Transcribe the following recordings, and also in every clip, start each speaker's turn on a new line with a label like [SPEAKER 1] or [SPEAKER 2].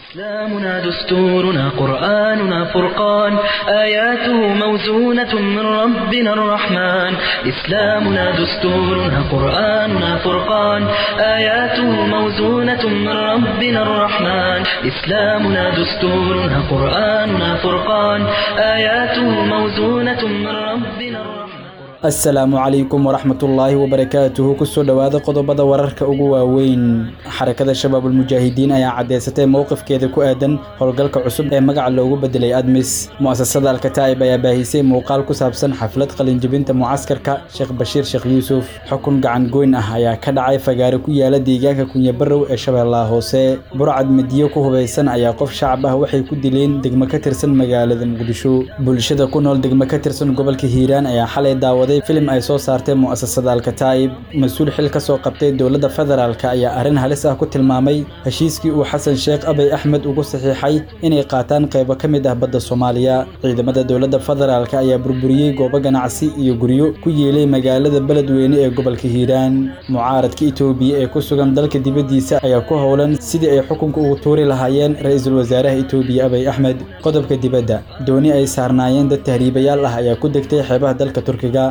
[SPEAKER 1] إسلامنا دستورنا قرآننا فرقان آياته موزونة من ربنا الرحمن إسلامنا دستورنا قرآننا فرقان آياته موزونة من ربنا الرحمن إسلامنا دستورنا قرآننا فرقان آياته موزونة من ربنا الرحمن
[SPEAKER 2] السلام عليكم ورحمة الله وبركاته كسو دوادا قضبدا وررك أقوى وين حركة شباب المجاهدين أي عديستي موقف كيدا كو آدن هولغالك عصب أي مقع اللوغو بدلي أدمس مؤسسة الكتائب أي باهيسي موقال كسابسن حفلة قلنجبينتا معسكرك شيخ بشير شيخ يوسف حكون قعن قوين أهايا كدعاي فقاركو يالا ديقاكا كون يبرو شبه الله هوسي برعد مديوكو هبايسان أي قف شعبه وحي كدلين دقما كترسن مقالة مقدشو بولشدا كونول دقما كترسن قبل كهيران أي حالي داود فيلم أي soo saartay mu'asasada al-Kataib mas'uul xil ka soo qabtay dawladda federaalka ayaa arin halis ah ku tilmaamay heshiiskii uu Xasan Sheekh Abay Ahmed ugu saxiixay inay qaataan qayb ka mid ah badda Soomaaliya ciidamada dawladda federaalka ayaa burburiyay goobo ganacsi iyo guryo ku yeelay magaalada Beledweyne ee gobolka Hiiraan mucaaradka Itoobiya ee ku sugan dalka dibadiisa ayaa ku howlan sidii ay xukunka ugu tuuri lahaayeen ra'iisul wasaaraha Itoobiya Abay Ahmed qodobka dibadda dooni ay saarnaayeen dad tahriibayaal ah ayaa ku degtay xeebaha dalka Turkiga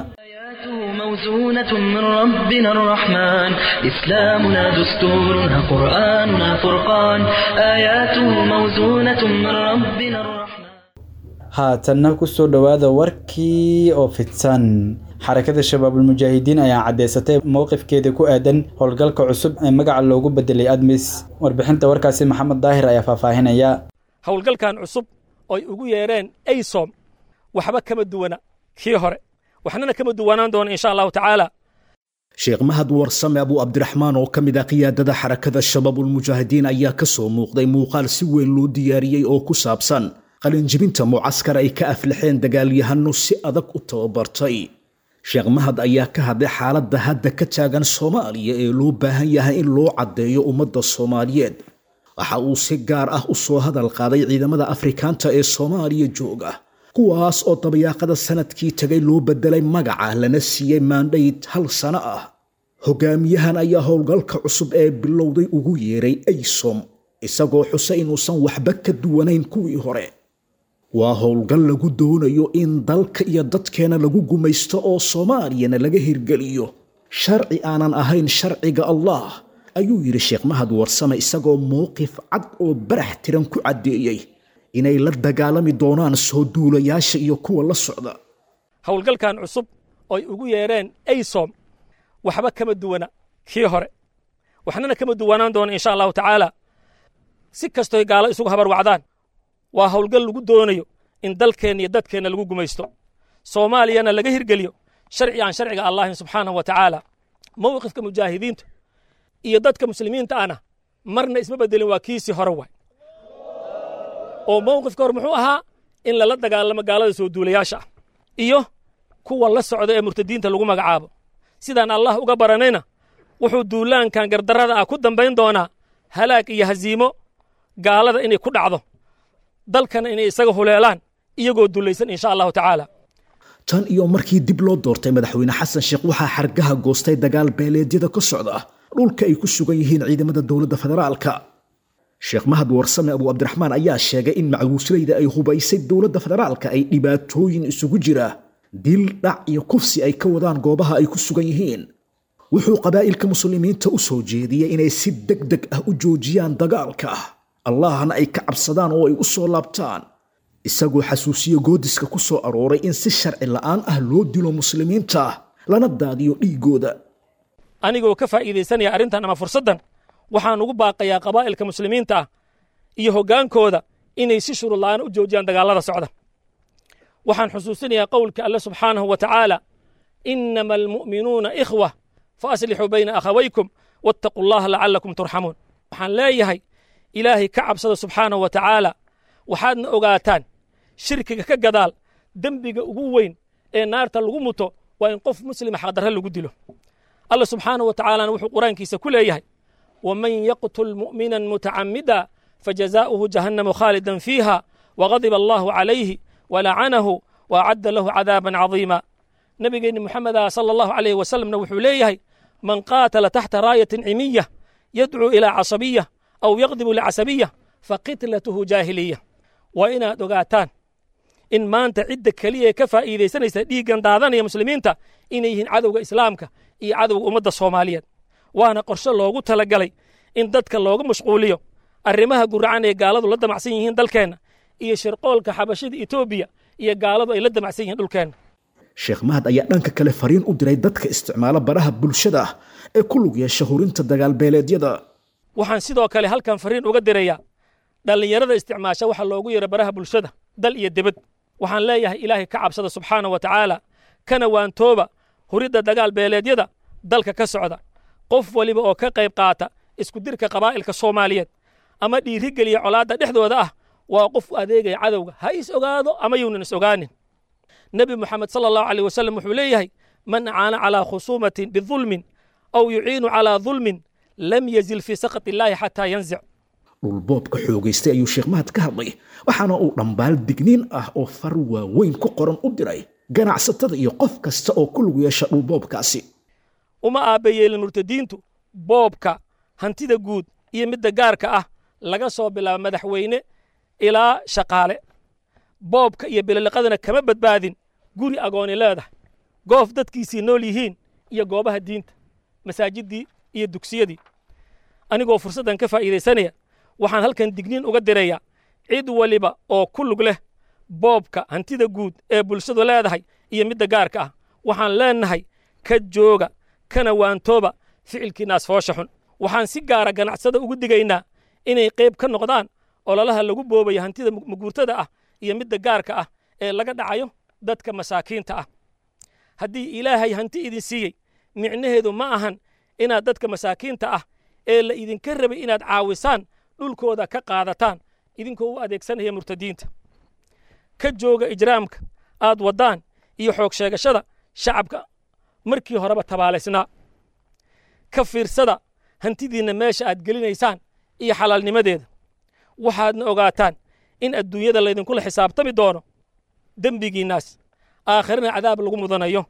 [SPEAKER 1] موزونة من ربنا الرحمن إسلامنا دستورنا قرآننا فرقان آياته موزونة من ربنا الرحمن
[SPEAKER 2] هاتنا كسو دوادا وركي أو فتسان حركة شباب المجاهدين أي عديستي موقف كيدا كو آدن هولغالك عصب أي مقع اللوغو بدلي أدمس وربحنت وركاسي محمد ظاهر أي فافاهين أيا
[SPEAKER 3] هولغالك عصب أي أغو يارين أي صوم وحبا كما دونا كي هوري وحنا كما دوانان دون إن شاء الله تعالى
[SPEAKER 4] شيخ مهد ورسم أبو عبد الرحمن وكمدا قيادة حركة الشباب المجاهدين أيا كسو موقدي موقال سوين لو دياريي أو كسابسان قلنجبينتا معسكر أي كأفلحين دقاليهانو سي أدك أتوبرتاي شيخ مهد أيا كهدي حالة هادا كتاغان سوماليا إي لو باهيها إن لو عديو أمد الصوماليين waxa uu si gaar ah u soo hadal qaaday ciidamada Afrikaanta ee Soomaaliya jooga kuwaas oo tabayaaqada sanadkii tagay loo bedelay magaca lana siiyay mandate hal sano ah hogaamiyahan ayaa howlgalka cusub ee bilowday ugu yeeray AYSOM isagoo xusay inuusan waxba ka duwanayn kuwii hore waa howlgal lagu doonayo in dalka iyo dadkeena lagu gumaysto oo Soomaaliyana laga hirgeliyo sharci aanan ahayn sharciga Allah ayuu yiri Sheekh Mahad Warsame isagoo mowqif cad oo barax tiran ku cadeeyay inay la dagaalami doonaan soo duulayaasha iyo kuwa la socda
[SPEAKER 3] howlgalkan cusub oo ugu yeereen AYSOM waxba kama duwana kii hore waxna kama duwanaan doona insha Allah ta'ala si kasto gaalo isugu habar wacdaan waa howlgal lagu doonayo in dalkeena iyo dadkeena lagu gumaysto Soomaaliyana laga hirgeliyo sharciga Allah subhanahu wa ta'ala mowqifka mujaahidiinta iyo dadka muslimiinta ana marna isma bedelin waa kiisi hore way oo mowqifka hor muxuu ahaa in la dagaalamo gaalada soo duulayaasha iyo kuwa la socda ee murtadiinta lagu magacaabo sidaan Allah uga baranayna wuxuu duulaankan gardarada ah ku dambeyn doonaa halaag iyo haziimo gaalada inay ku dhacdo dalkana inay isaga huleelaan iyagoo duulaysan insha Allah ta'ala
[SPEAKER 4] tan iyo markii dib loo doortay madaxweyne Xasan Sheekh waxa xargaha goostay dagaal beeleedyada ka socda dhulka ay ku sugan yihiin ciidamada dawladda federaalka Sheekh Mahad Warsame Abu Abdurrahman ayaa sheegay in macluusleyda ay hubaysay dawladda federaalka ay dhibaatooyin isugu jira dil dhac iyo kufsi ay ka wadaan goobaha ay ku sugan yihiin wuxuu qabaa'ilka muslimiinta u soo jeediyay inay si degdeg ah u joojiyaan dagaalka Allahna ay ka cabsadaan oo ay u soo laabtaan isagoo xasuusiyo goodiska ku soo arooray in si sharci la'aan ah loo dilo muslimiinta lana daadiyo dhiigooda
[SPEAKER 3] anigoo ka faa'iideysanaya arintan ama fursadan waxaan ugu baaqayaa qabaa'ilka muslimiinta iyo hogaankooda inay si shuruud la'aan u joojiyaan dagaalada socda waxaan xusuusinayaa qowlka Allah subhanahu wa ta'ala innamal mu'minuuna ikhwa fa aslihu bayna akhawaykum wattaqullaha la'allakum turhamun waxaan leeyahay ilaahay ka cabsada subhanahu wa ta'ala waxaadna ogaataan shirkiga ka gadaal dambiga ugu weyn ee naarta lagu muto waa in qof muslim xaqdarro lagu dilo Allah subhanahu wa ta'ala wuxuu quraankiisa ku leeyahay ومن يقتل مؤمنا متعمدا فجزاؤه جهنم خالدا فيها وغضب الله عليه ولعنه وأعد له عذابا عظيما نبي محمد صلى الله عليه وسلم نوح ليه من قاتل تحت راية عمية يدعو إلى عصبية أو يغضب لعصبية faqitlatuhu jaahiliya waa inaad ogaataan in maanta cidda keliya ka faa'iidaysanaysa dhiiggan daadanaya muslimiinta inay yihiin cadowga islaamka iyo cadowga ummadda soomaaliyeed waana qorshe loogu talagalay in dadka looga mashquuliyo arrimaha guracan ee gaaladu la damacsan yihiin dalkeenna iyo shirqoolka xabashida etoobiya iyo gaaladu ay la damacsan yihiin dhulkeenna
[SPEAKER 4] sheekh mahad ayaa dhanka kale fariin u diray dadka isticmaala baraha bulshada ee ku lug yeesha hurinta dagaalbeeleedyada
[SPEAKER 3] waxaan sidoo kale halkan fariin uga dirayaa dhallinyarada isticmaasha waxa loogu yeero baraha bulshada dal iyo dibad waxaan leeyahay ilaahay ka cabsada subxaana wa tacaala kana waantooba huridda dagaal beeleedyada dalka ka socda qof waliba oo ka qayb qaata isku dirka qabaa'ilka soomaaliyeed ama dhiirigeliya colaadda dhexdooda ah waa qof u adeegaya cadowga ha is ogaado ama yuunan is ogaanin nebi moxamed sala allahu caleyh wasallam wuxuu leeyahay man acaana calaa khusuumatin bidulmin aw yuciinu calaa dulmin lam yazil fii sakati illaahi xataa yanzic
[SPEAKER 4] dhulboobka xoogaystay ayuu sheekh mahad ka hadlay waxaana uu dhambaal digniin ah oo far waaweyn ku qoran u diray ganacsatada iyo qof kasta oo ku lug yeesha dhulboobkaasi
[SPEAKER 3] uma aabbayeelin murtadiintu boobka hantida guud iyo midda gaarka ah laga soo bilaabo madaxweyne ilaa shaqaale boobka iyo bililiqadana kama badbaadin guri agooni leedahay goof dadkiisii nool yihiin iyo goobaha diinta masaajiddii iyo dugsiyadii anigoo fursaddan ka faa'iidaysanaya waxaan halkan digniin uga dirayaa cid waliba oo ku lug leh boobka hantida guud ee bulshadu leedahay iyo midda gaarka ah waxaan leenahay ka jooga kana waantooba ficilkiinaas foosha xun waxaan si gaara ganacsada ugu digaynaa inay qayb ka noqdaan ololaha lagu boobayo hantida maguurtada ah iyo midda gaarka ah ee laga dhacayo dadka masaakiinta ah haddii ilaahay hanti idin siiyey micnaheedu ma ahan inaad dadka masaakiinta ah ee la idinka rabay inaad caawisaan dhulkooda ka qaadataan idinkoo u adeegsanaya murtadiinta ka jooga ijraamka aad waddaan iyo xoog sheegashada shacabka markii horeba tabaalaysnaa ka fiirsada hantidiinna meesha aad gelinaysaan iyo xalaalnimadeeda waxaadna ogaataan in adduunyada laydinkula xisaabtami doono dembigiinnaas aakhirana cadaab lagu mudanayo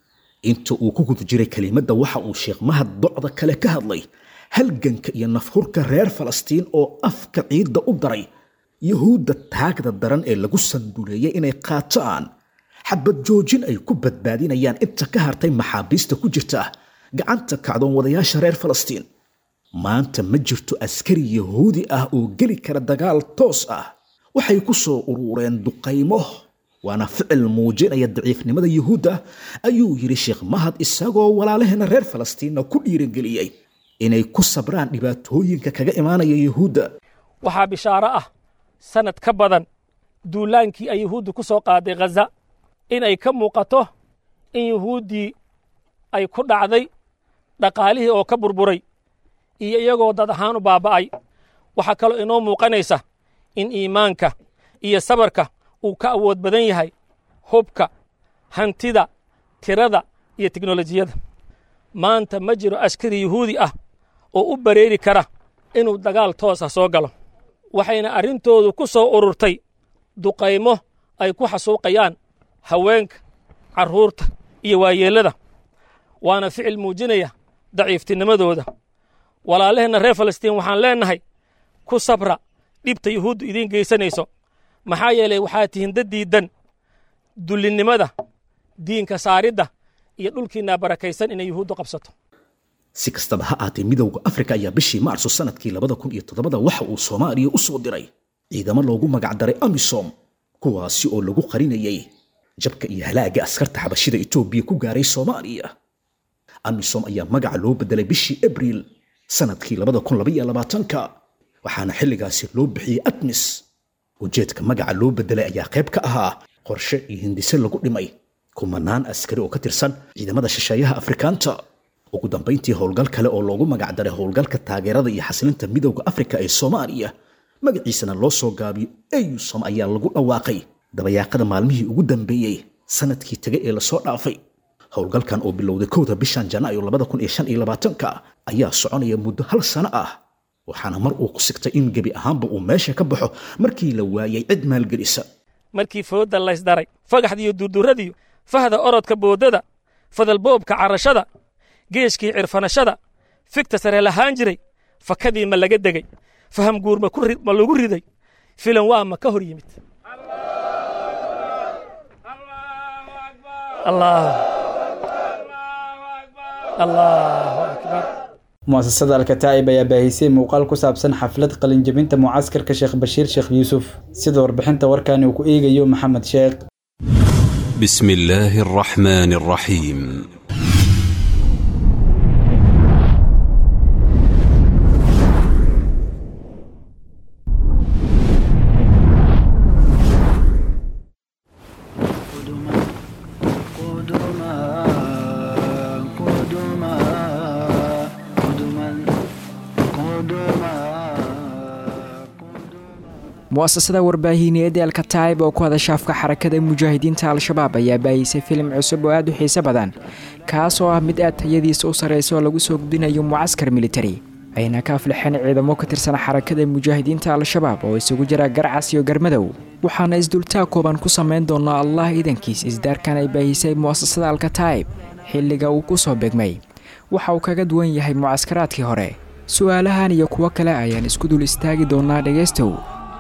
[SPEAKER 4] inta uu ku guda jiray kelimadda waxa uu sheekh mahad docda kale ka hadlay halganka iyo nafhurka reer falastiin oo afka ciidda u daray yuhuudda taagda daran ee lagu sanduleeyey inay qaataan xabad joojin ay ku badbaadinayaan inta ka hartay maxaabiista ku jirta gacanta kacdoon wadayaasha reer falastiin maanta ma jirto askari yahuudi ah oo geli kara dagaal toos ah waxay ku soo urureen duqaymo waana ficil muujinaya daciifnimada yuhuudda ayuu yidhi sheekh mahad isagoo walaalaheena reer falastiinna ku dhiirangeliyey inay ku sabraan dhibaatooyinka kaga imaanaya yuhuudda
[SPEAKER 3] waxaa bishaaro ah sanad ka badan duulaankii ay yuhuuddu ku soo qaaday ghaza in ay ka muuqato in yuhuuddii ay ku dhacday dhaqaalihii oo ka burburay iyo iyagoo dad ahaan u baaba'ay waxaa kaloo inoo muuqanaysa in iimaanka iyo sabarka uu ka awood badan yahay hubka hantida tirada iyo teknolojiyada maanta ma jiro askari yuhuudi ah oo u bareeri kara inuu dagaal toos ah soo galo waxayna arrintoodu ku soo ururtay duqaymo ay ku xasuuqayaan haweenka carruurta iyo waayeellada waana ficil muujinaya daciiftinimadooda walaalaheenna reer falastiin waxaan leennahay ku sabra dhibta yuhuuddu idiin geysanayso maxaa yeelay waxaad tihiin dad diiddan dullinnimada diinka saaridda iyo dhulkiinaa barakaysan inay yuhuuddu qabsato
[SPEAKER 4] si kastaba ha aatee midowda afrika ayaa bishii maarso sanadkii 2007 waxa uu soomaaliya u soo diray ciidamo loogu magacdaray amisom kuwaasi oo lagu qarinayay jabka iyo halaaga askarta xabashida Itoobiya ku gaaray Soomaaliya amisom ayaa magaca loo bedelay bishii abriil sanadkii 2022 waxaana xilligaasi loo bixiyay ATMIS ujeedka magaca loo bedelay ayaa qayb ka ahaa qorshe iyo hindise lagu dhimay kumanaan askari oo ka tirsan ciidamada shisheeyaha Afrikaanta ugu dambeyntii howlgal kale oo loogu magacdaray howlgalka taageerada iyo xasilinta midowga Afrika ee Soomaaliya magaciisana loo soo gaabiyo AUSOM ayaa lagu dhawaaqay dabayaaqada maalmihii ugu dambeeyay sanadkii tagay ee la soo dhaafay howlgalkan oo bilowday 1 bishan Janaayo 2025 ayaa soconaya muddo hal sano ah waxaana mar uu ku sigtay in gabi ahaanba uu meesha ka baxo markii la waayay cid maalgelisa
[SPEAKER 3] markii fooda la isdaray fagaxda iyo durduradii fahda orodka boodada fadal boobka carashada geeskii cirfanashada fikta sare lahaan jiray fakadii ma laga degay faham guur ma lagu riday filan waa ma ka hor yimid allahu akbar
[SPEAKER 2] muasasada alkataa'ib ayaa baahisay muuqaal ku saabsan xaflad qalinjabinta mucaskarka sheekh bashiir sheekh yuusuf sida warbixinta warkaani uu ku eegayo maxamed sheekh
[SPEAKER 5] بسم الله الرحمن الرحيم
[SPEAKER 6] muasasada warbaahineed ee alkataa'ib oo ku hadasha afka xarakada mujaahidiinta al-shabaab ayaa baahisay filim cusub oo aad u xiiso badan kaas oo ah mid aad tayadiisa u sareysa oo lagu soo gudbinayo mucaskar military ayna ka aflaxeen ciidamo ka tirsan xarakada mujaahidiinta al-shabaab oo isugu jira garcas iyo garmadow waxaana isdultaag kooban ku sameyn doonaa allah idankiis isdaarkan ay baahisay muasasada alkataa'ib xilliga uu ku soo beegmay waxa uu kaga duwan yahay mucaskaraadkii hore su'aalahan iyo kuwo kale ayaan isku dul istaagi doonaa dhegeystow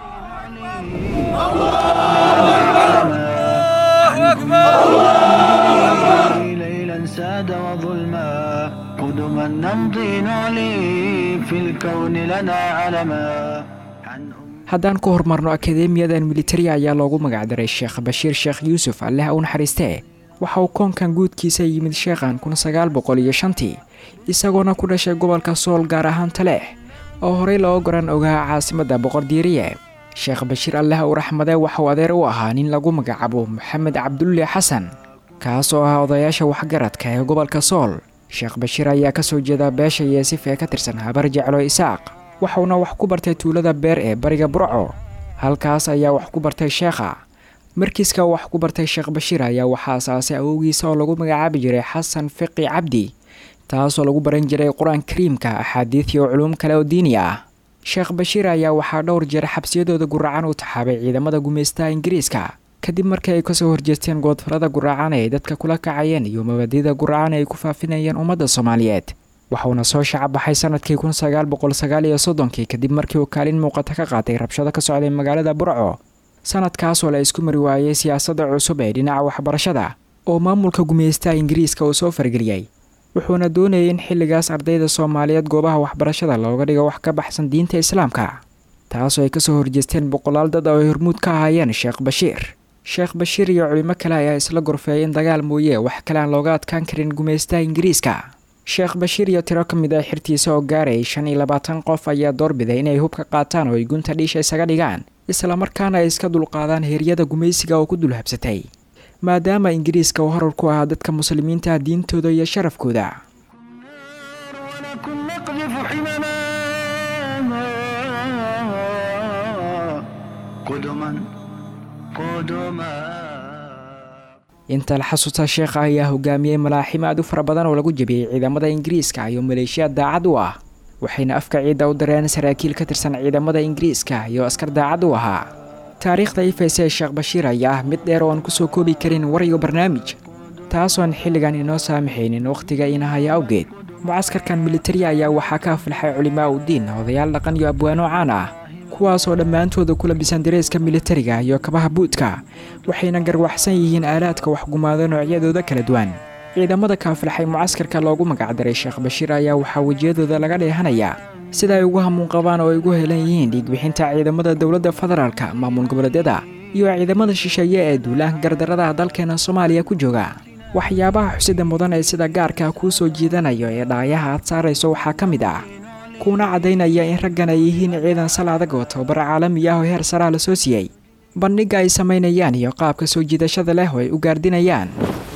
[SPEAKER 7] ليلا ساد وظلما قدما نمضي نعلي في الكون لنا علما
[SPEAKER 6] haddaan ku hormarno akadeemiyadan militari ayaa loogu magacdaray sheekh bashiir sheekh yuusuf alleh u naxariistee waxa uu koonkan guudkiisa yimid sheekhan 1905 isagoona ku dhashay gobolka sool gaar ahaan taleex oo horey loo goran ogaa caasimadda boqordiiriye sheekh bashiir alleh u raxmade waxauu adeer u ahaa nin lagu magacaabo maxamed cabdulle xasan kaas oo ah odayaasha waxgaradka ee gobolka sool sheekh bashiir ayaa ka soo jeeda beesha yeesif ee ka tirsan habar jeclo isaaq waxauna wax ku bartay tuulada beer ee bariga burco halkaas ayaa wax ku bartay sheekha markiiska wax ku bartay sheekh bashiir ayaa waxaa asaasay awowgiisa oo lagu magacaabi jiray xasan fiqi cabdi taasoo lagu baran jiray qur-aan kariimka axaadiid iyo culuum kale oo diini ah sheekh bashiir ayaa waxaa dhowr jeer xabsiyadooda guracan u taxaabay ciidamada gumaystaha ingiriiska kadib markii ay kasoo horjeesteen goodfarada guracan ee dadka kula kacayeen iyo mabaadida guracan ay ku faafinayeen ummadda soomaaliyeed waxauna soo shacab baxay sanadkii 1939 kadib markii uu kaalin muuqata ka qaatay rabshado ka socday magaalada burco sanadkaasoo la isku mari waayey siyaasadda cusub ee dhinaca waxbarashada oo maamulka gumaystaha ingiriiska uu soo fargeliyey wuxuuna doonayay in xilligaas ardayda soomaaliyeed goobaha waxbarashada looga dhigo wax ka baxsan diinta islaamka taasoo ay kasoo horjeesteen boqolaal dad oo ay hormuud ka ahaayeen sheekh bashiir iyo culimo kale ayaa isla gorfeeyay in dagaal mooye wax kale aan looga adkaan karin gumaystaha ingiriiska sheekh bashiir iyo tiro ka mid ah xirtiisa oo gaarayay 25 qof ayaa doorbiday inay hub ka qaataan oo ay gunta dhiisha isaga dhigaan islamarkaana ay iska dulqaadaan heeryada gumaysiga oo ku dulhabsatay maadaama ingiriiska uu horar ku ahaa dadka muslimiinta diintooda iyo sharafkooda inta la xasuusta sheekha ayaa hogaamiyey malaaxim aad u fara badan oo lagu jabiyey ciidamada ingiriiska iyo maleeshiya daacad u ah waxayna afka ciidda u dareen saraakiil ka tirsan ciidamada ingiriiska iyo askar daacad u ahaa taariikhda ifaysa ee sheekh bashiir ayaa ah mid dheer oo aan kusoo koobi karin war iyo barnaamij taasoon xilligan inoo saamaxaynin wakhtiga inahaya awgeed mucaskarkan militari ayaa waxaa ka aflaxay culimaa u diin odayaal dhaqan iyo abwaano caan ah kuwaasoo dhammaantooda ku labisan dareeska militariga iyo kabaha buudka waxayna garwaxsan yihiin aalaadka waxgumaado noocyadooda kala duwan ciidamada ka aflaxay mucaskarka loogu magacdaray sheekh bashiir ayaa waxaa wejiyadooda laga dheehanayaa sida ay ugu hamuun qabaan oo ay ugu helan yihiin dhiigbixinta ciidamada dowladda federaalka maamul goboleedyada iyo ciidamada shisheeye ee duulaanka gardarrada dalkeena soomaaliya ku jooga waxyaabaha xusida mudan ee sida gaarka kuu soo jiidanayo ee dhaayaha aad saarayso waxaa ka mid ah kuuna caddaynaya in raggan ay yihiin ciidan sal adag oo tababar caalami ah oo heer saraa la soo siiyey bandhigga ay samaynayaan iyo qaabka soo jiidashada leh oo ay u gaardinayaan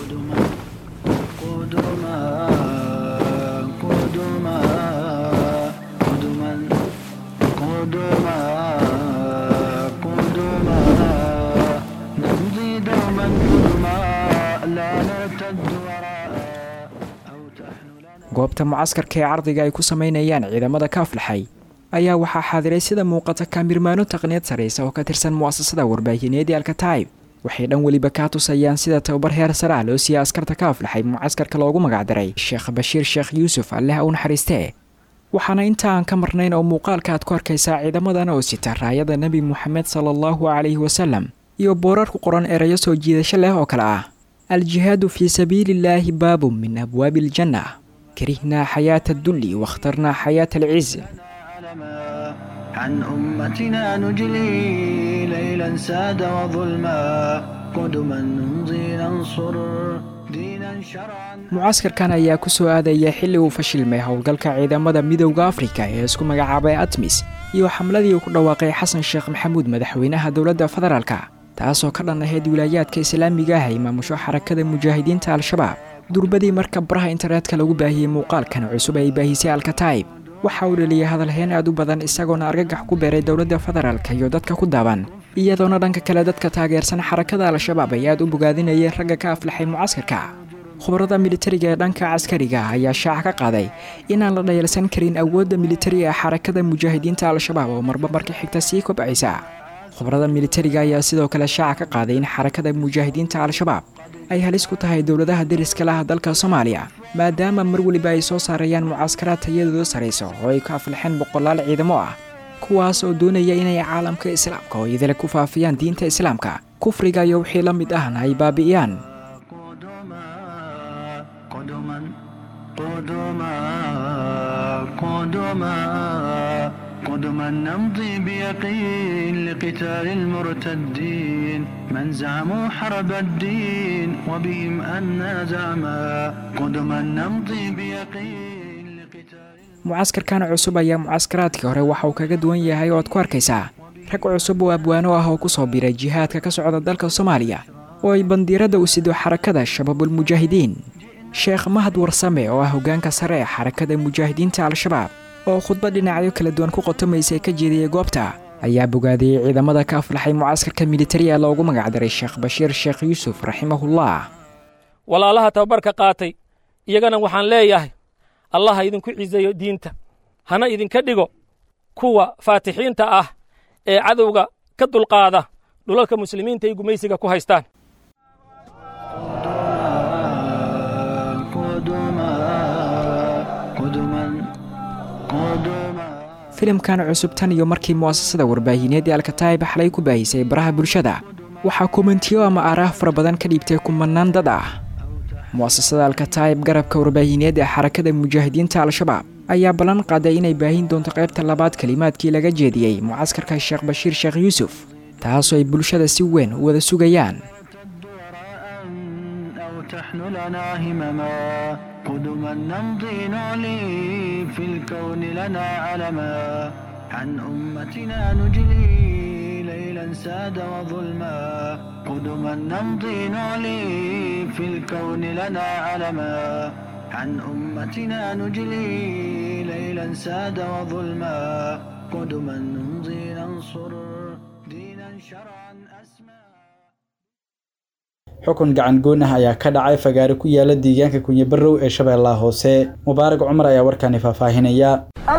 [SPEAKER 6] goobta mucaskarka ee cardiga ay ku samaynayaan ciidamada ka aflaxay ayaa waxaa xaadiray sida muuqata kaamirmaano taqniyad saraysa oo ka tirsan mu'asasada warbaahineed ee alkataa'ib waxay dhan weliba kaa tusayaan sida tababar heer saraa loo siiyey askarta ka aflaxay mucaskarka loogu magacdaray sheekh bashiir sheekh yuusuf alleh u naxariistee waxaana inta aan ka marnayn oo muuqaalka aad ku arkaysaa ciidamadan oo sita raayada nebi moxamed sala allahu calayhi wasalam iyo boorar ku qoran erayo soo jiidasho leh oo kale ah aljihaadu fii sabiilillaahi baabun min abwaabi aljanna karihnaa xayaata addulli wakhtarnaa xayaata alciz
[SPEAKER 7] عن أمتنا نجلي ليلا ساد وظلما قدما نمضي ننصر دينا شرعا.
[SPEAKER 6] mucaskarkan ayaa ku soo aadaya xilli uu fashilmay howlgalka ciidamada midowda afrika ee isku magacaabay atmis iyo xamladii uu ku dhawaaqay xasan sheekh maxamuud madaxweynaha dowladda federaalka taasoo ka dhan ahayd wilaayaadka islaamiga ah ee maamusho xarakada mujaahidiinta al-shabaab durbadii marka baraha internetka lagu baahiyey muuqaalkan cusub ay baahisay alkataib waxa uu dhaliyay hadalheen aad u badan isagoona argagax ku beeray dowladda federaalka iyo dadka ku daaban iyadoona dhanka kale dadka taageersan xarakada al-shabaab ay aad u bogaadinayeen ragga ka aflaxay mucaskarka khubarada militariga ee dhanka caskariga ayaa shaaca ka qaaday inaan la dhayalsan karin awoodda militari ee xarakada mujaahidiinta al-shabaab oo marba marka xigta sii kobcaysa khubarada militariga ayaa sidoo kale shaaca ka qaaday in xarakada mujaahidiinta al-shabaab ay halis ku tahay dowladaha deriska laha dalka soomaaliya maadaama mar weliba ay soo saarayaan mucaskaraad tayadooda sarayso oo ay ka aflaxeen boqolaal ciidamo ah kuwaas oo doonaya inay caalamka islaamka oo idile ku faafiyaan diinta islaamka kufriga iyo wixii la mid ahna ay baabi'iyaan
[SPEAKER 7] قدما نمضي بيقين لقتال المرتدين من زعموا حرب الدين وبهم أنا زعما قدما نمضي بيقين لقتال.
[SPEAKER 6] mucaskarkan cusub ayaa mucaskaraadkii hore waxa uu kaga duwan yahay oo aad ku arkaysaa rag cusub oo abwaano ah oo ku soo biray jihaadka ka socda dalka soomaaliya oo ay bandiirada u sido xarakada shabaabulmujaahidiin sheekh mahad warsame oo ah hoggaanka sare ee xarakada mujaahidiinta al-shabaab oo khudbad dhinacyo kala duwan ku qotomaysa ka jeediyay goobta ayaa bogaadiyey ciidamada ka aflaxay mucaskarka militariga loogu magacdaray sheekh bashiir sheekh yuusuf raximahullah
[SPEAKER 3] walaalaha tababarka qaatay iyagana waxaan leeyahay allah ha idinku ciiseeyo diinta hana idinka dhigo kuwa faatixiinta ah ee cadowga ka dulqaada dhulalka muslimiinta ay gumaysiga ku haystaan
[SPEAKER 6] filimkan cusub tan iyo markii mu'asasada warbaahineed ee alkataib xalay ku baahisay baraha bulshada waxaa kommentiyo ama aaraah fara badan ka dhiibtay kumanaan dad ah mu'asasada alkataib garabka warbaahineed ee xarakada mujaahidiinta al-shabaab ayaa ballan qaaday inay baahin doonto qaybta labaad kalimaadkii laga jeediyey mucaskarka sheekh bashiir sheekh yuusuf taasoo ay bulshada si weyn u wada sugayaan
[SPEAKER 7] قدما نمضي نعلي في الكون لنا علما عن أمتنا نجلي ليلا ساد وظلما قدما نمضي نعلي في الكون لنا علما عن أمتنا نجلي ليلا ساد وظلما قدما نمضي ننصر دينا شرعا أسمى.
[SPEAKER 2] xukun gacan goon ah ayaa ka dhacay fagaare ku yaala deegaanka kunyabarow ee shabeellaha hoose mubaarak cumar ayaa warkaani faahfaahinaya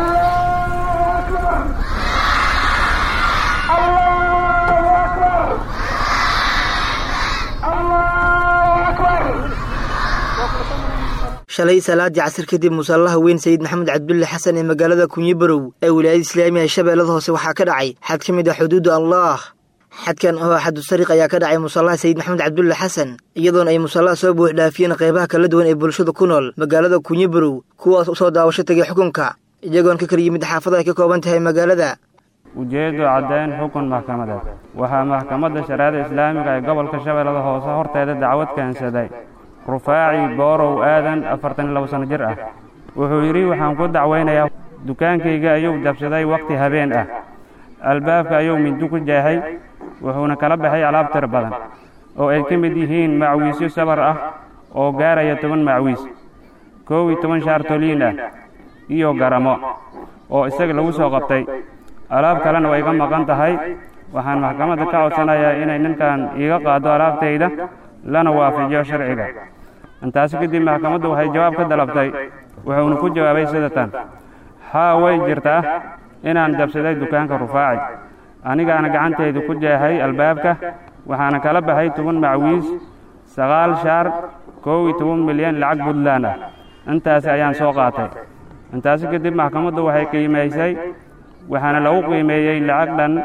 [SPEAKER 8] shalay salaadii casir kadib musallaha weyn sayid maxamed cabdulle xasan ee magaalada kunyabarow ee wilaayada islaamiga ee shabeellada hoose waxaa ka dhacay xad ka mid ah xuduudda allah xadkan oo xadu sariiq ayaa ka dhacay musallaha sayid maxamed cabdulle xasan iyadoona ay musallaha soo buux dhaafiyeen qaybaha kala duwan ee bulshada ku nool magaalada kunyabarow kuwaas u soo daawasho tagay xukunka iyagoon ka kala yimid xaafada ay ka kooban tahay magaalada
[SPEAKER 9] ujeeddu caddayn xukun maxkamadeed waxaa maxkamadda shariicada islaamiga ee gobolka shabeellada hoose horteeda dacwad keensaday rufaaci boorow aadan 42 sano jir ah wuxuu yidhi waxaan ku dacwaynayaa dukaankayga ayuu jabsaday wakhti habeen ah albaabka ayuu mindi ku jeexay wuxuuna kala baxay alaab tir badan oo ay ka mid yihiin macwiisyo sabar ah oo gaaraya 10 macwiis 11 shaar toliin ah iyo garamo oo isaga lagu soo qabtay alaab kalena way iga maqan tahay waxaan maxkamadda ka codsanayaa inay ninkan iga qaado alaabtayda lana waafajiyo sharciga intaasi kadib maxkamaddu waxay jawaab ka dalabtay wuxuuna ku jawaabay sida tan haa way jirtaa inaan jabsaday dukaanka rufaaci anigaana gacantaydu ku jeexay albaabka waxaana kala baxay 10 macwiis 9 shaar 12 milyan lacag Puntland ah intaas ayaan soo qaatay intaasi kadib maxkamaddu waxay qiimaysay waxaana lagu qiimeeyey lacag dhan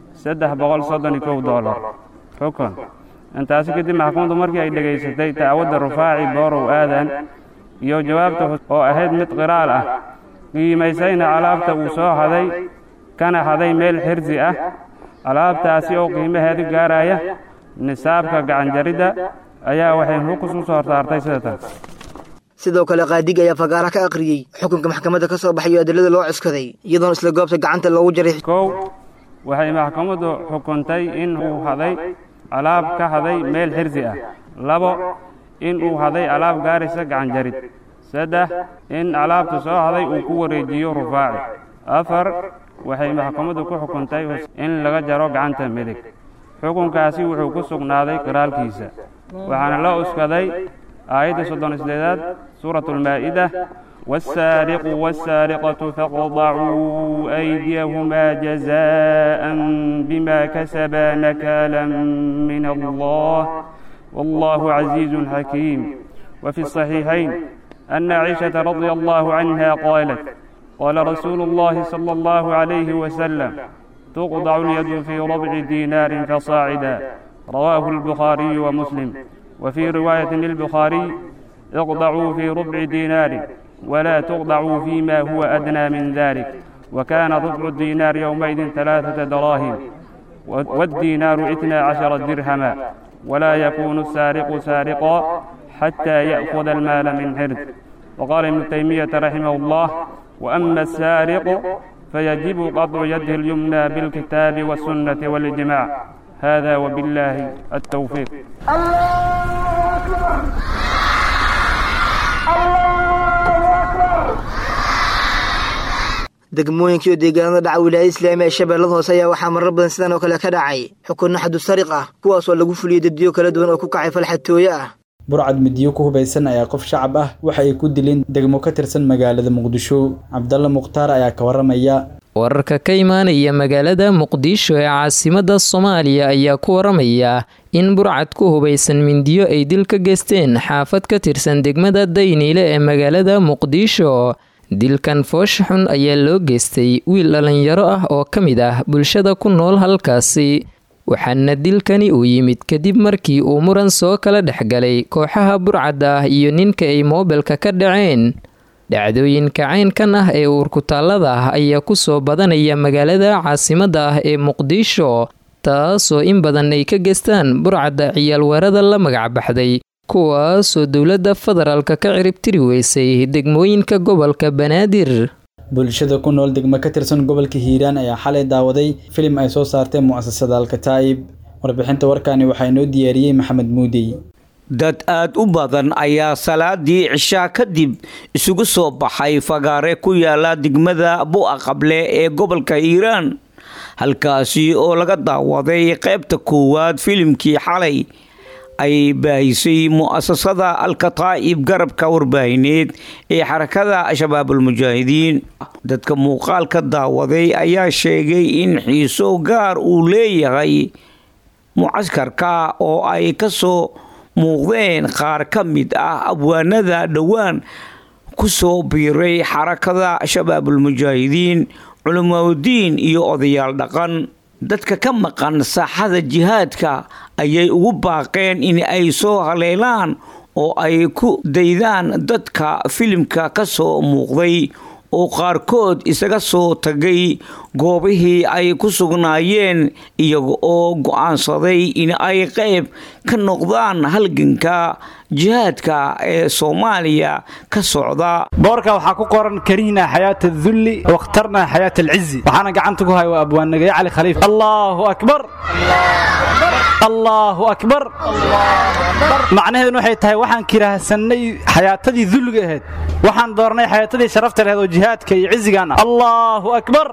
[SPEAKER 9] $331 xukun. intaasi kadib maxkamaddu markii ay dhegaysatay dacwadda rufaaci boorow aadan iyo jawaabta oo ahayd mid qiraal ah, qiimaysayna alaabta uu soo haday kana haday meel xirsi ah, alaabtaasi oo qiimaheedu gaaraya nisaabka gacanjaridda, ayaa waxay xukus u soo saartay sida tan.
[SPEAKER 8] sidoo kale qaadiga ayaa fagaara ka aqriyey xukunka maxkamadda ka soo baxay adilada loo cuskaday iyadoona isla goobta gacanta loogu jaray.
[SPEAKER 9] kow waxay maxkamaddu xukuntay in uu haday alaab ka haday meel xirsi ah. 2 in uu haday alaab gaaraysa gacanjarid. 3 in alaabta soo haday uu ku wareejiyo rufaaci. 4 waxay maxkamaddu ku xukuntay in laga jaro gacanta midig. xukunkaasi wuxuu ku sugnaaday qiraalkiisa waxaana loo uskaday aayadda 38 suuratul maa'ida والسارق والسارقة فاقطعوا أيديهما جزاء بما كسبا نكالا من الله والله عزيز حكيم. وفي الصحيحين أن عائشة رضي الله عنها قالت قال رسول الله صلى الله عليه وسلم تقطع اليد في ربع دينار فصاعدا. رواه البخاري ومسلم. وفي رواية للبخاري اقطعوا في ربع دينار ولا تقطعوا فيما هو أدنى من ذلك. وكان ربع الدينار يومئذ 3 دراهم والدينار 12 درهما. ولا يكون السارق سارقا حتى يأخذ المال من حرز. وقال ابن تيمية رحمه الله وأما السارق فيجب قطع يده اليمنى بالكتاب والسنة والإجماع. هذا وبالله التوفيق.
[SPEAKER 8] degmooyinkii iyo deegaanada dhaca wilaayada islaamiga ee shabeellada hoose ayaa waxaa marar badan sidan oo kale ka dhacay xukunno xadu sariq ah kuwaasoo lagu fuliyey daddiyo kala duwan oo ku kacay falxatooye ah.
[SPEAKER 2] burcad midiyo ku hubaysan ayaa qof shacab ah waxa ay ku dileen degmo ka tirsan magaalada muqdisho. cabdalla mukhtaar ayaa ka waramaya.
[SPEAKER 10] wararka ka imaanaya magaalada muqdisho ee caasimadda soomaaliya ayaa ku waramaya in burcad ku hubaysan mindiyo ay dil ka geysteen xaafad ka tirsan degmada dayniile ee magaalada muqdisho. dilkan foosha xun ayaa loo geystay wiil dhalinyaro ah oo ka mid ah bulshada ku nool halkaasi, waxaana dilkani uu yimid kadib markii uu muran soo kala dhexgalay kooxaha burcadda ah iyo ninka ay moobilka ka dhaceen. dhacdooyinka caynkan ah ee uurkutaallada ah ayaa ku soo badanaya magaalada caasimadda ah ee muqdisho, taasoo in badan ay ka geystaan burcadda ciyaalweerada la magacbaxday, kuwaasoo dowladda federaalka ka ciribtiri weysay degmooyinka gobolka banaadir.
[SPEAKER 2] bulshada ku nool degmo ka tirsan gobolka hiiraan ayaa xalay daawaday filim ay soo saartay mu'asasada alkataa'ib. warbixinta warkaani waxaa inoo diyaariyey maxamed muudey.
[SPEAKER 11] dad aad u badan ayaa salaadii cishaa kadib isugu soo baxay fagaare ku yaala degmada bu'a qable ee gobolka hiiraan, halkaasi oo laga daawaday qaybta koowaad filimkii xalay ay baahisay mu'asasada alkataa'ib garabka warbaahineed ee xarakada shabaabul mujaahidiin. dadka muuqaalka daawaday ayaa sheegay in xiiso gaar uu leeyahay mucaskarka oo ay ka soo muuqdeen qaar ka mid ah abwaanada dhowaan ku soo biiray xarakada shabaabul mujaahidiin, culimaadudiin iyo odayaal dhaqan. dadka ka maqan saaxada jihaadka ayay ugu baaqeen in ay soo haleelaan oo ay ku daydaan dadka filimka ka soo muuqday oo qaarkood isaga soo tagay goobihii ay ku sugnaayeen iyaga oo go'aansaday in ay qayb ka noqdaan halganka jihaadka ee Soomaaliya ka socda.
[SPEAKER 12] boorka waxaa ku qoran karihna xayaat adh-dhulli waqtarna xayaat al-'izz. waxaana gacanta ku hayo abwaanagay cali khaliif. Allahu akbar, Allahu akbar. macnaheedu waxay tahay waxaan kirahsanay xayaatadii dhulliga ahayd, waxaan doornay xayaatadii sharafta lahayd oo jihaadka iyo cizigan. Allahu akbar,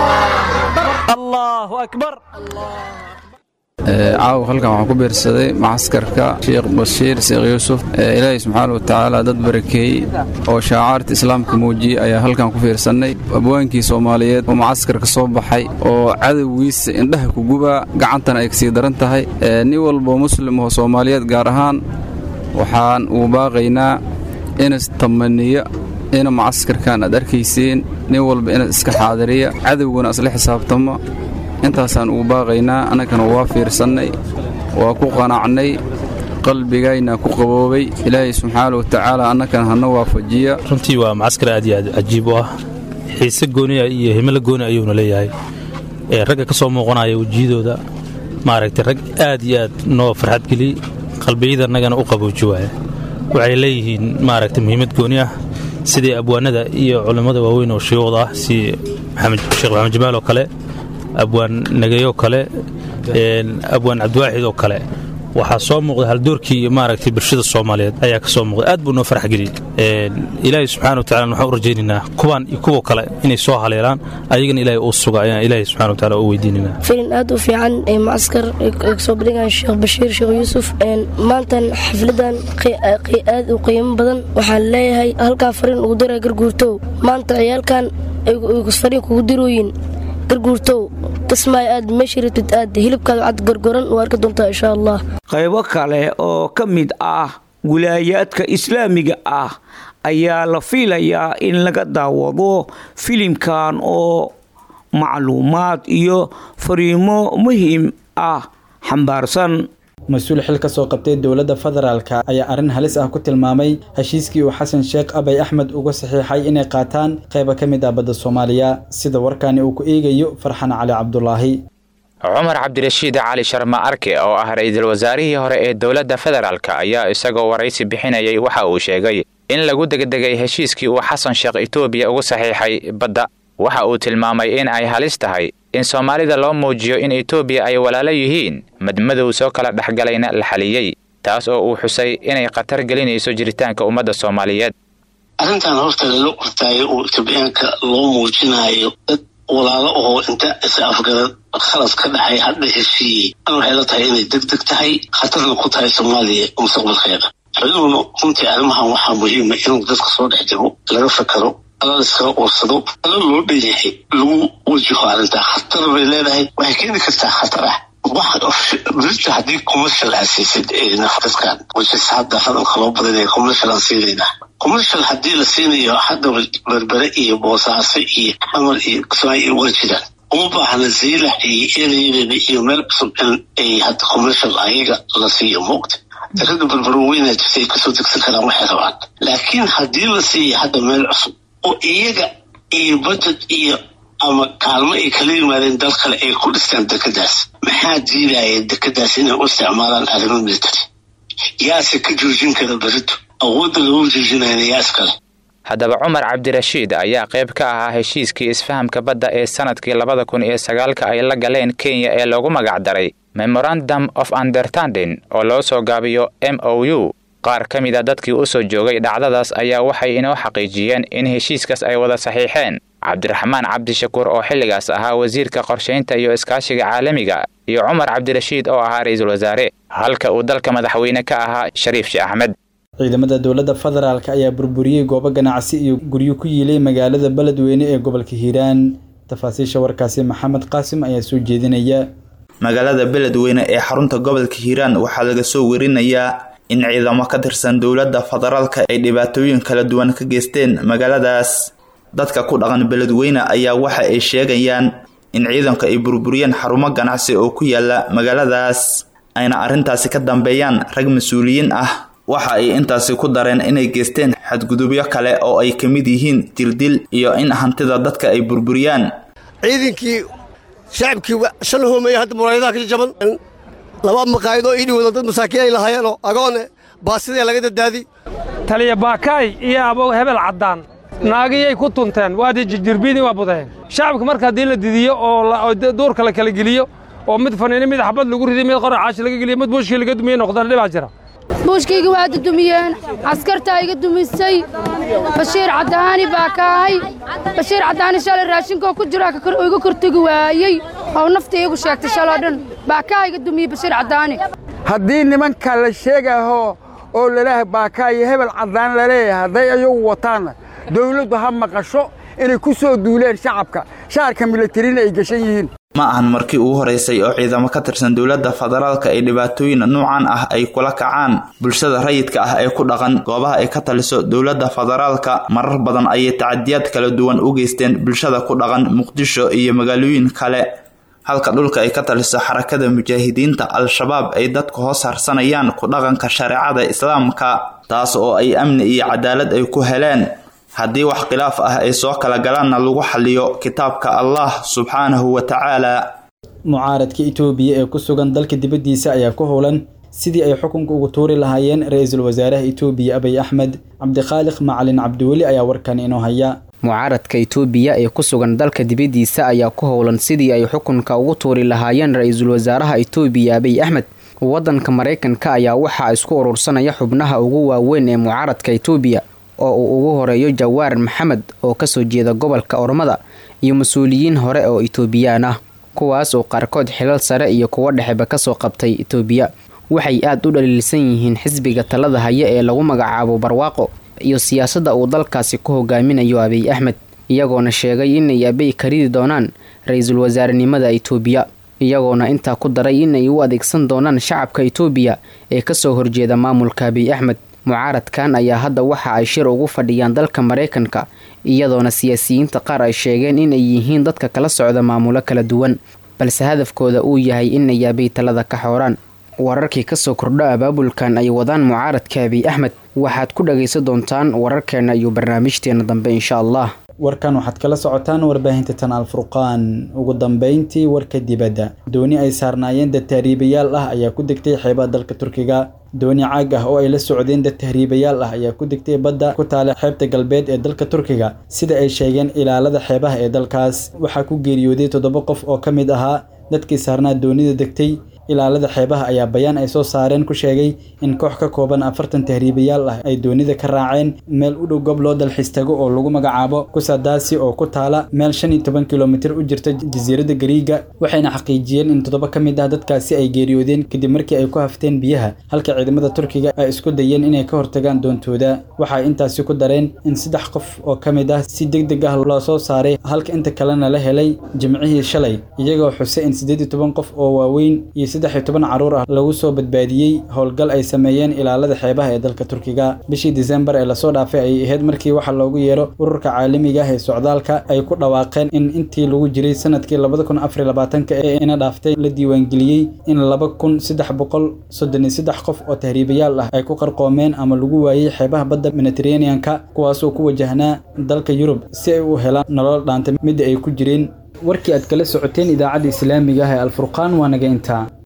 [SPEAKER 12] Allahu akbar.
[SPEAKER 13] caaw halkan waxaan ku biirsaday macaskarka sheekh bashiir sheekh yuusuf. ilaahay subxaana wa tacaala dad barakeeyey oo shaacaarta islaamka muujiyey ayaa halkan ku fiirsanay. abwaankii soomaaliyeed oo macaskarka soo baxay oo cadowgiisa indhaha ku gubaa gacantana ay kasii daran tahay. nin walboo muslim oo soomaaliyeed gaar ahaan waxaan uu baaqaynaa inas tamaniyo ina mucaskarkan aad arkayseen nin walba inaad iska xaadiriya cadowguna isla xisaabtamo intaasaan ugu baaqaynaa annagana waa fiirsannay waa ku qanacnay qalbigayna ku qaboobay ilaahay subxaanahu watacaala annagana hana waafajiya
[SPEAKER 14] runtii waa mucaskar aad iyo aad cajiib u ah xiise gooniya iyo himilo gooni ayuuna leeyahay ragga ka soo muuqanaya wejiyadooda maaragtay rag aad iyo aad noo farxad geli qalbiyada annagana u qabooji waaya waxay leeyihiin maaragtay muhiimad gooni ah sidii abwaanada iyo culimmada waaweyn oo shuyuuqda ah si sheekh maxamed jamaal oo kale abwaan nagayo kale abwaan cabdiwaaxid oo kale waxaa soo muuqda haldoorkii maaragtay bulshada Soomaaliyeed ayaa ka soo muuqda aad buu noo farx geliyay ilaahay subxaanahu wa ta'aala waxaan u rajaynaynaa kuwan iyo kuwa kale inay soo haleelaan ayagana ilaahay uu suga ayaan ilaahay subxaanahu wa ta'aala u weydiinayna
[SPEAKER 15] firin aad u fiican ee mucaskar soo bandhigan Sheekh Bashiir Sheekh Yuusuf maantan xafladan aad u qiimo badan waxaan leeyahay halka farin ugu diray garguurto maanta ciyaalkan ay farin kugu dirooyin garguurto kasmaay aad meeshiritid aad hilibkaada cad gargoran u arki doontaa insha Allah
[SPEAKER 11] qaybo kale oo ka mid ah wilaayaadka islaamiga ah ayaa la filayaa in laga daawado filimkan oo macluumaad iyo fariimo muhiim ah xambaarsan
[SPEAKER 2] mas-uul xil ka soo qabtay dowladda federaalka ayaa arrin halis ah ku tilmaamay heshiiskii uu xasan sheekh abay axmed uga saxiixay inay qaataan qaybo ka mid ah badda Soomaaliya sida warkaani uu ku eegayo Farxan Cali Cabdullaahi
[SPEAKER 16] Umar Cabdirashiid Cali Sharma Arke oo ah ra'iisul wasaarihii hore ee dowladda federaalka ayaa isagoo waraysi bixinayay waxa uu sheegay in lagu degdegay heshiiskii uu xasan sheekh Itoobiya uga saxiixay badda waxa uu tilmaamay in ay halis tahay in Soomaalida loo muujiyo in Itoobiya ay walaalo yihiin madmadow soo kala dhaxgalayna la xaliyay taas oo uu xusay inay qatar gelinayso jiritaanka ummadda Soomaaliyeed
[SPEAKER 17] arrintan horta loo qortay oo Itoobiyaanka loo muujinayo dad walaalo oo inta is-afgarad khalas ka dhaxay hadda heshiiyey waxay la tahay inay degdeg tahay khatarna ku tahay Soomaaliya mustaqbalkeeda xilligan runtii arrimahan waxaa muhiim ah in dadka soo dhex jiro laga fakaro الله سكر وصدق الله لو بيجي لو وجهه على ده خطر بلادها وهكذا كسر خطره واحد بريت هديك كوميرشال اساسي نفس كان وش ساعد هذا الخلاص بدنا كوميرشال اساسي كوميرشال حدي لسيني حد بربرئي بوصاصي عمل كساي وجهه وبعد نزيله إيه ملبس أي حد كوميرشال أيجا لسيه موقت تريد بالبروين تسي كسودك سكر محروان لكن حدي لسي حد ملبس oo iyaga iyo budget iyo ama kaalmo ay kala yimaadeen dal kale ay ku dhistaan dekadaas maxaa diidaya dekadaas inay u isticmaalaan arrimo military yaase ka joojin kara barito awoodda lagu joojinayo yaas kale
[SPEAKER 16] haddaba Umar Cabdirashiid ayaa qayb ka ahaa heshiiskii isfahamka badda ee sanadkii 2009 ay la galeen Kenya ee lagu magac daray Memorandum of Understanding oo loo soo gaabiyo MOU qaar ka mid ah dadkii u soo joogay dhacdadaas ayaa waxay inoo xaqiijiyeen in heshiiskaas ay wada saxiixeen Cabdiraxmaan Cabdishakuur oo xilligaas ahaa wasiirka qorsheynta iyo iskaashiga caalamiga iyo Umar Cabdirashiid oo ahaa ra'iisul wasaare halka uu dalka madaxweyne ka ahaa Shariif Sheekh Axmed
[SPEAKER 2] ciidamada dowladda federaalka ayaa burburiyay goobo ganacsi iyo guryo ku yiilay magaalada Beledweyne ee gobolka Hiiraan tafaasiisha warkaasi Maxamed Qaasim ayaa soo jeedinaya
[SPEAKER 18] magaalada Beledweyne ee xarunta gobolka Hiiraan waxaa laga soo warinayaa in ciidamo ka tirsan dowladda federaalka ay dhibaatooyin kala duwan ka geysteen magaaladaas dadka ku dhaqan Beledweyne ayaa waxa ay sheegayaan in ciidanka ay burburiyeen xarumo ganacsi oo ku yaala magaaladaas ayna arintaasi ka dambeeyaan rag mas'uuliyiin ah waxa ay intaasi ku dareen inay geysteen xadgudubyo kale oo ay kamid yihiin dirdil iyo in hantida dadka ay burburiyaan
[SPEAKER 19] ciidankii shacabkii shalhoomay hadda muraayadaha ka jaban laba maqaayado ii wada dad masaakiin ay lahaayeen oo agoone baasidee laga dadaadi
[SPEAKER 20] taliya baakaay iyo abo hebel caddaan naagiyay ku tunteen waadi jirbiini waa budeen shacabka marka haddii la didiyo oo duurka la kala geliyo oo mid faniino mid xabad lagu riday mid qora caash laga geliyo mid buushkii laga dumiye noqdaan dhibaa jira
[SPEAKER 21] buushkayga waa dumiyeen askarta iga dumisay Bashiir Cadaani baakaay Bashiir Cadaani shalay raashinka ku jira ka iga kortagi waayay oo naftaygu sheegtay shalay dhan baakaay iga dumiyay Bashiir Cadaani
[SPEAKER 22] haddii nimanka la sheegayo oo laleeyahay baakaay hebel cadaan la leeyahay haday ayagu wataan dawladdu ha maqasho inay ku soo duuleen shacabka shaarka militariina ay gashan yihiin
[SPEAKER 18] ma ahan markii ugu horeysay oo ciidamo ka tirsan dowladda federaalka ay dhibaatooyin noocan ah ay kula kacaan bulshada rayidka ah ee ku dhaqan goobaha ay ka taliso dowladda federaalka. marar badan ayay tacadiyad kala duwan u geysteen bulshada ku dhaqan Muqdisho iyo magaalooyin kale, halka dhulka ay ka taliso xarakada mujaahidiinta al-shabaab ay dadku hoos harsanayaan ku dhaqanka shareecada islaamka, taas oo ay amni iyo cadaalad ay ku heleen. haddii wax khilaaf ah ay soo kala galaanna lagu xaliyo kitaabka Allah subxaanahu wa tacaala.
[SPEAKER 2] mucaaradka Itoobiya ee ku sugan dalka dibadiisa ayaa ku howlan sidii ay xukunka ugu tuuri lahaayeen ra'iisul wasaaraha Itoobiya Abiy Ahmed. Cabdikhaliq Macalin Cabdiweli ayaa warkan inoo haya.
[SPEAKER 1] mucaaradka Itoobiya ee ku sugan dalka dibadiisa ayaa ku howlan sidii ay xukunka ugu tuuri lahaayeen ra'iisul wasaaraha Itoobiya Abiy Ahmed. wadanka Mareykanka ayaa waxa isku urursanaya xubnaha ugu waaweyn ee mucaaradka Itoobiya oo uu ugu horeeyo Jawaar Maxamed oo ka soo jeeda gobolka Oromada iyo mas'uuliyiin hore oo Itoobiyaan ah, kuwaas oo qaarkood xilal sare iyo kuwa dhexeba ka soo qabtay Itoobiya. waxay aad u dhaliilsan yihiin xisbiga talada haya ee lagu magacaabo Barwaaqo iyo siyaasadda uu dalkaasi ku hogaaminayo Abiy Ahmed, iyagoona sheegay inay Abiy ka ridi doonaan ra'iisul wasaarenimada Itoobiya, iyagoona intaa ku daray inay u adeegsan doonaan shacabka Itoobiya ee ka soo horjeeda maamulka Abiy Ahmed. mucaaradkan ayaa hadda waxa ay shir ugu fadhiyaan dalka Mareykanka, iyadoona siyaasiyiinta qaar ay sheegeen inay yihiin dadka kala socda maamulo kala duwan, balse hadafkooda uu yahay inay Abiy talada ka xooraan. wararkii ka soo kordha abaabulkan ay wadaan mucaaradka Abiy Ahmed waxaad ku dhageysan doontaan wararkeena iyo barnaamijteena dambe insha Allah.
[SPEAKER 2] warkan waxaad kala socotaan warbaahinta tan Al-Furqaan. ugu dambeyntii warka dibadda, dooni ay saarnaayeen dad tahriibayaal ah ayaa ku degtay xeebaha dalka Turkiga. dooni caag ah oo ay la socdeen dad tahriibayaal ah ayaa ku degtay badda ku taala xeebta galbeed ee dalka Turkiga, sida ay sheegeen ilaalada xeebaha ee dalkaas. waxaa ku geeriyooday 7 qof oo ka mid ahaa dadkii saarnaa doonida degtay. ilaalada xeebaha ayaa bayaan ay soo saareen ku sheegay in koox ka kooban 40 tahriibayaal ah ay doonida ka raaceen meel u dhow goob loo dalxiis tago oo lagu magacaabo Kusadasi oo ku taala meel 15 kilomitir u jirta jasiiradda Gariiga. waxayna xaqiijiyeen in 7 ka mid ah dadkaasi ay geeriyoodeen kadib markii ay ku hafteen biyaha, halka ciidamada Turkiga ay isku dayeen inay ka hortagaan doontooda. waxay intaasi ku dareen in 3 qof oo ka mid ah si degdeg ah loo soo saaray, halka inta kalena la helay Jimcihii shalay, iyagoo xusay in 18 qof oo waaweyn iyo 13 caruur ah lagu soo badbaadiyay howlgal ay sameeyeen ilaalada xeebaha ee dalka Turkiga. bishii December ee la soo dhaafay ay ahayd markii waxa loogu yeero ururka caalamiga ah ee socdaalka ay ku dhawaaqeen in intii lagu jiray sanadkii 2024 ee ina dhaaftay la diiwaangeliyay in 2333 qof oo tahriibayaal ah ay ku qarqoomeen ama lagu waayay xeebaha badda Mediterranean-ka, kuwaas oo ku wajahnaa dalka Yurub si ay u helaan nolol dhaanta mid ay ku jireen. warkii aad kala socoteen idaacadda Islaamiga ah ee Al-Furqaan waa naga intaa.